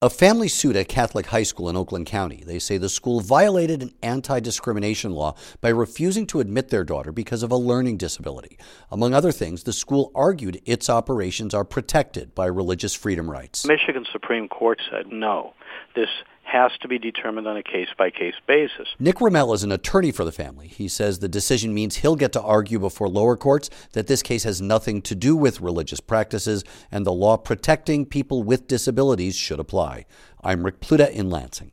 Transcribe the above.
A family sued a Catholic high school in Oakland County. They say the school violated an anti-discrimination law by refusing to admit their daughter because of a learning disability. Among other things, the school argued its operations are protected by religious freedom rights. Michigan Supreme Court said no. This has to be determined on a case-by-case basis. Nick Ramel is an attorney for the family. He says the decision means he'll get to argue before lower courts that this case has nothing to do with religious practices and the law protecting people with disabilities should apply. I'm Rick Pluta in Lansing.